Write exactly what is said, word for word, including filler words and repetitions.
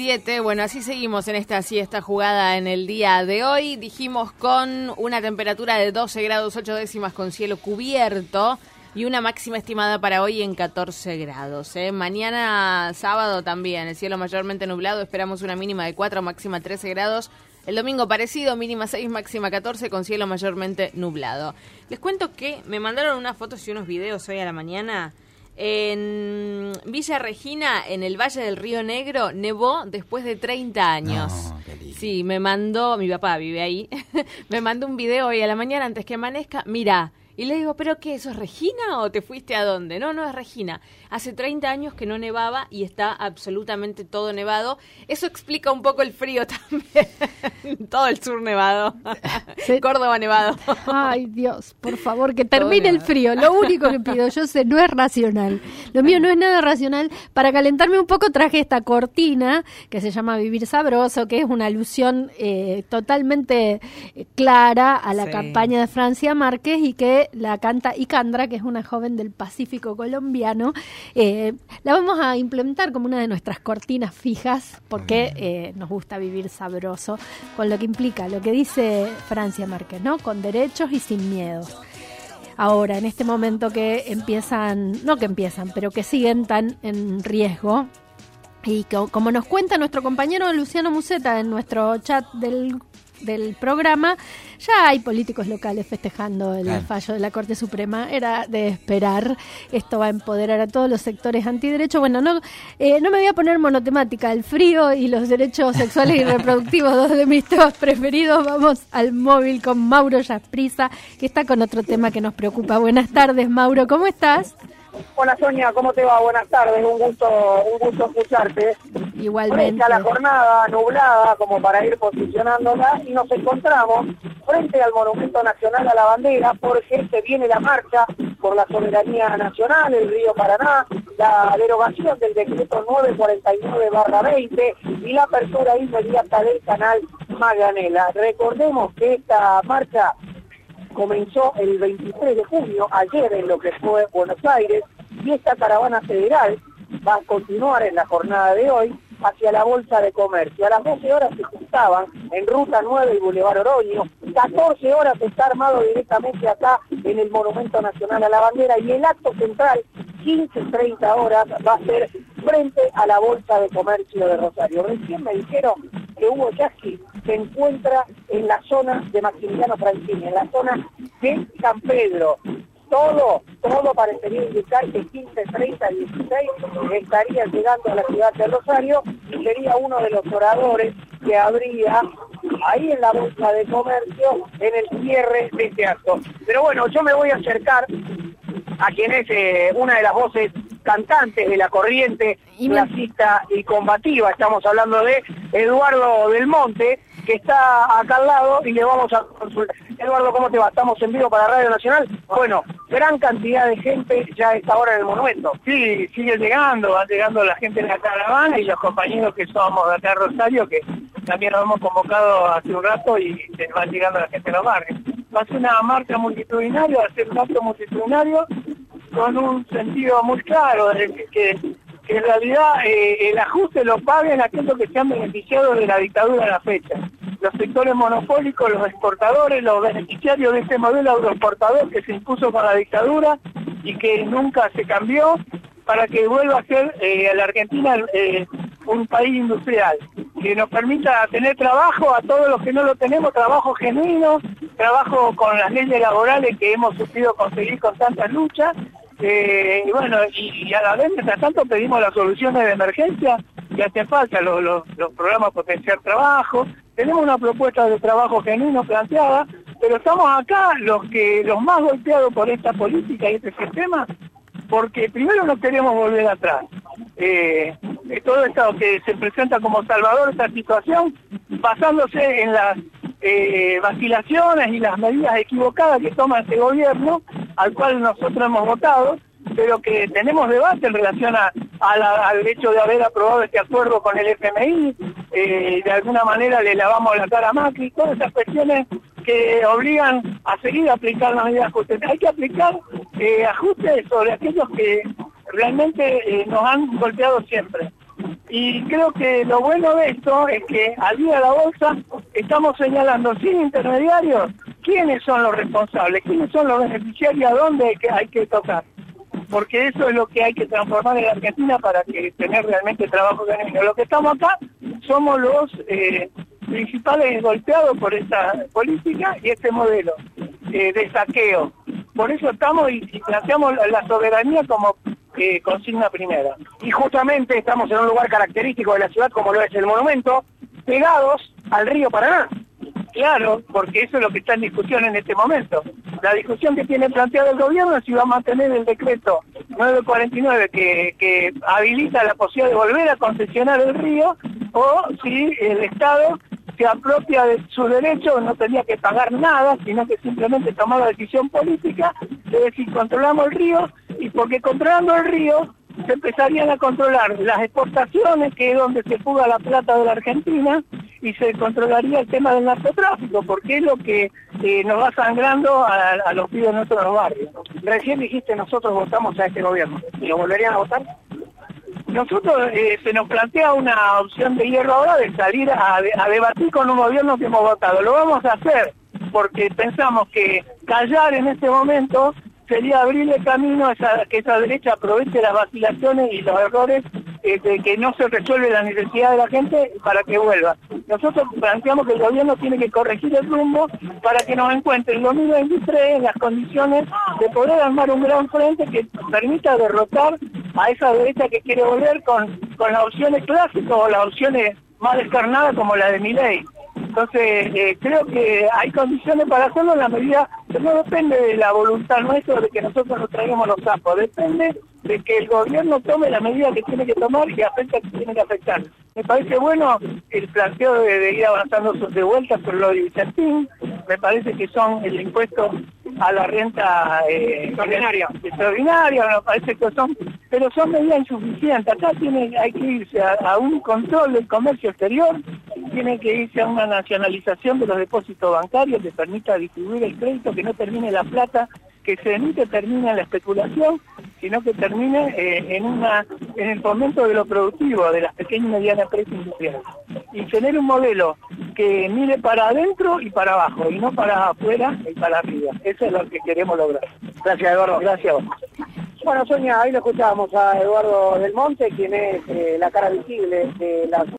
siete. Bueno, así seguimos en esta siesta jugada en el día de hoy. Dijimos con una temperatura de doce grados ocho décimas con cielo cubierto y una máxima estimada para hoy en catorce grados. ¿eh? Mañana sábado también, el cielo mayormente nublado. Esperamos una mínima de cuatro, máxima trece grados. El domingo parecido, mínima seis, máxima catorce, con cielo mayormente nublado. Les cuento que me mandaron unas fotos y unos videos hoy a la mañana. En Villa Regina, en el Valle del Río Negro, nevó después de treinta años. No, qué lindo. Sí, me mandó, mi papá vive ahí, me mandó un video hoy a la mañana antes que amanezca. Mira, y le digo, ¿pero qué? ¿Eso es Regina o te fuiste a dónde? No, no es Regina. Hace treinta años que no nevaba y está absolutamente todo nevado. Eso explica un poco el frío también. Todo el sur nevado. Sí. Córdoba nevado. Ay, Dios, por favor, que termine el frío. Lo único que pido, yo sé, no es racional. Lo mío no es nada racional. Para calentarme un poco traje esta cortina que se llama Vivir Sabroso, que es una alusión eh, totalmente clara a la sí. campaña de Francia Márquez y que la canta Icandra, que es una joven del Pacífico colombiano. Eh, la vamos a implementar como una de nuestras cortinas fijas porque eh, nos gusta vivir sabroso, con lo que implica, lo que dice Francia Márquez, ¿no? Con derechos y sin miedos. Ahora, en este momento que empiezan, no que empiezan, pero que siguen tan en riesgo, y que, como nos cuenta nuestro compañero Luciano Musetta en nuestro chat del del programa, ya hay políticos locales festejando el claro. fallo de la Corte Suprema. Era de esperar. Esto va a empoderar a todos los sectores antiderechos. Bueno, no eh, no me voy a poner monotemática. El frío y los derechos sexuales y reproductivos, dos de mis temas preferidos. Vamos al móvil con Mauro Yasprisa, que está con otro tema que nos preocupa. Buenas tardes, Mauro, ¿cómo estás? Hola Sonia, ¿cómo te va? Buenas tardes, un gusto un gusto escucharte. Igualmente. Está la jornada nublada como para ir posicionándola y nos encontramos frente al Monumento Nacional a la Bandera porque se viene la marcha por la soberanía nacional, el río Paraná, la derogación del decreto nueve cuarenta y nueve barra veinte y la apertura inmediata del canal Maganela. Recordemos que esta marcha comenzó el veintitrés de junio, ayer en lo que fue Buenos Aires, y esta caravana federal va a continuar en la jornada de hoy hacia la Bolsa de Comercio. A las doce horas se juntaban en Ruta nueve y Boulevard Oroño, catorce horas está armado directamente acá en el Monumento Nacional a la Bandera y el acto central, quince treinta horas, va a ser frente a la Bolsa de Comercio de Rosario. Recién me dijeron que Hugo Yasky se encuentra en la zona de Maximiliano Francini, en la zona de San Pedro. Todo, todo parecería indicar que quince treinta dieciséis estaría llegando a la ciudad de Rosario y sería uno de los oradores que habría ahí en la Bolsa de Comercio en el cierre de este acto. Pero bueno, yo me voy a acercar a quien es eh, una de las voces cantantes de la corriente clasista y combativa. Estamos hablando de Eduardo Del Monte, que está acá al lado y le vamos a consultar. Eduardo, ¿cómo te va? Estamos en vivo para Radio Nacional. Bueno, gran cantidad de gente ya a esta hora en el monumento. Sí, sigue llegando, va llegando la gente de la caravana y los compañeros que somos de acá de Rosario, que también nos hemos convocado hace un rato y va llegando la gente de los barrios. Va a ser una marcha multitudinaria, va a ser un acto multitudinario con un sentido muy claro, de que, que, que en realidad eh, el ajuste lo paguen aquellos que se han beneficiado de la dictadura a la fecha. Los sectores monopólicos, los exportadores, los beneficiarios de este modelo agroexportador que se impuso con la dictadura y que nunca se cambió para que vuelva a ser eh, a la Argentina eh, un país industrial, que nos permita tener trabajo a todos los que no lo tenemos, trabajo genuino, trabajo con las leyes laborales que hemos sufrido conseguir con tantas luchas. Eh, y bueno, y, y a la vez, mientras tanto, pedimos las soluciones de emergencia que hacen falta, los, los, los programas potenciar trabajo. Tenemos una propuesta de trabajo genuino planteada, pero estamos acá los que los más golpeados por esta política y este sistema, porque primero no queremos volver atrás. Eh, de todo esto que se presenta como salvador esta situación, basándose en las eh, vacilaciones y las medidas equivocadas que toma este gobierno, al cual nosotros hemos votado, pero que tenemos debate en relación a, a la, al hecho de haber aprobado este acuerdo con el F M I, eh, de alguna manera le lavamos la cara a Macri, todas esas cuestiones que obligan a seguir aplicando las medidas justas. Hay que aplicar eh, ajustes sobre aquellos que realmente eh, nos han golpeado siempre. Y Y creo que lo bueno de esto es que al ir a la bolsa estamos señalando sin intermediarios quiénes son los responsables, quiénes son los beneficiarios, a dónde hay que, hay que tocar. Porque eso es lo que hay que transformar en la Argentina para que tener realmente trabajo genuino. Los que estamos acá somos los eh, principales golpeados por esta política y este modelo eh, de saqueo. Por eso estamos y, y planteamos la, la soberanía como eh, consigna primera. Y justamente estamos en un lugar característico de la ciudad como lo es el monumento, pegados al río Paraná. Claro, porque eso es lo que está en discusión en este momento. La discusión que tiene planteado el gobierno es si va a mantener el decreto nueve cuarenta y nueve que, que habilita la posibilidad de volver a concesionar el río, o si el Estado se apropia de sus derechos, no tendría que pagar nada, sino que simplemente tomar la decisión política de decir controlamos el río, y porque controlando el río se empezarían a controlar las exportaciones, que es donde se fuga la plata de la Argentina, y se controlaría el tema del narcotráfico, porque es lo que eh, nos va sangrando a, a los pibes de nuestros barrios. Recién dijiste nosotros votamos a este gobierno, ¿y lo volverían a votar? Nosotros eh, se nos plantea una opción de hierro ahora de salir a, a debatir con un gobierno que hemos votado. Lo vamos a hacer porque pensamos que callar en este momento sería abrirle camino a esa, que esa derecha aproveche las vacilaciones y los errores eh, de que no se resuelve la necesidad de la gente para que vuelva. Nosotros planteamos que el gobierno tiene que corregir el rumbo para que nos encuentre en dos mil veintitrés en las condiciones de poder armar un gran frente que permita derrotar a esa derecha que quiere volver con, con las opciones clásicas o las opciones más descarnadas como la de Milei. Entonces, eh, creo que hay condiciones para hacerlo en la medida, pero no depende de la voluntad nuestra de que nosotros nos traigamos los sapos, depende de que el gobierno tome la medida que tiene que tomar y afecta que tiene que afectar. Me parece bueno el planteo de, de ir avanzando de vuelta por lo de Vicentín, me parece que son el impuesto a la renta eh, extraordinaria, extraordinaria, me parece que son, pero son medidas insuficientes. Acá tiene, hay que irse a, a un control del comercio exterior, tiene que irse a una nacionalización de los depósitos bancarios que permita distribuir el crédito, que no termine la plata que se emite, termine en la especulación, sino que termine eh, en una en el fomento de lo productivo, de las pequeñas y medianas empresas industriales. Y tener un modelo que mire para adentro y para abajo, y no para afuera y para arriba. Eso es lo que queremos lograr. Gracias, Eduardo. Gracias a vos. Bueno, Sonia, ahí lo escuchábamos a Eduardo Del Monte, quien es eh, la cara visible de la